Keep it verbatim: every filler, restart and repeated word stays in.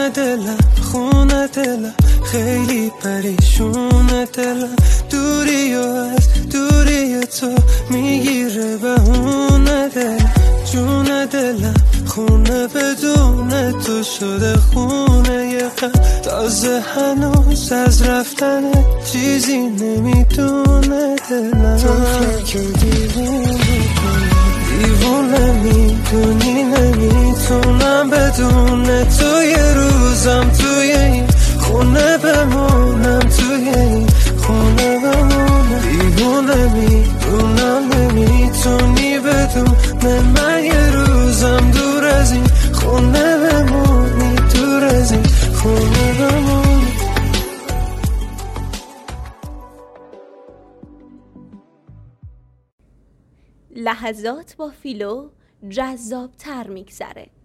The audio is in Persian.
خونه دلم خونه دلم خیلی پریشونه دلم دوری و از دوری تو میگیره بهونه دلم جون دلم خونه بدون تو شده خونه یه غم تازه هنوز از رفتن چیزی نمیدونه دلم تو فکر دیوونه دیوونه میدونی نمیتونم بدون تو یه روزم توی این خونه بمونم توی این خونه بمونم دیوونه میدونم نمیتونی بدون من یه روزم دور از این خونه بمونی دور از این خونه بمونی. لحظات با فیلو جذاب تر میگذره.